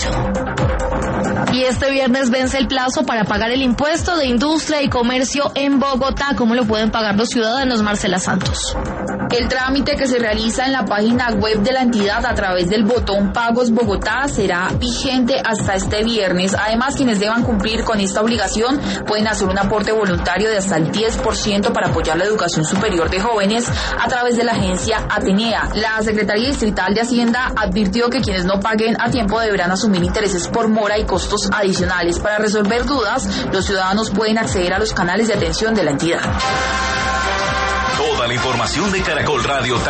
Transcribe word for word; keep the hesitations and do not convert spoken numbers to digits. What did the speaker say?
Mauricio. Y este viernes vence el plazo para pagar el impuesto de industria y comercio en Bogotá. ¿Cómo lo pueden pagar los ciudadanos? Marcela Santos. El trámite, que se realiza en la página web de la entidad a través del botón Pagos Bogotá, será vigente hasta este viernes. Además, quienes deban cumplir con esta obligación pueden hacer un aporte voluntario de hasta el diez por ciento para apoyar la educación superior de jóvenes a través de la agencia Atenea. La Secretaría Distrital de Hacienda advirtió que quienes no paguen a tiempo deberán asumir intereses por mora y costos adicionales. Para resolver dudas, los ciudadanos pueden acceder a los canales de atención de la entidad. Toda la información de Caracol Radio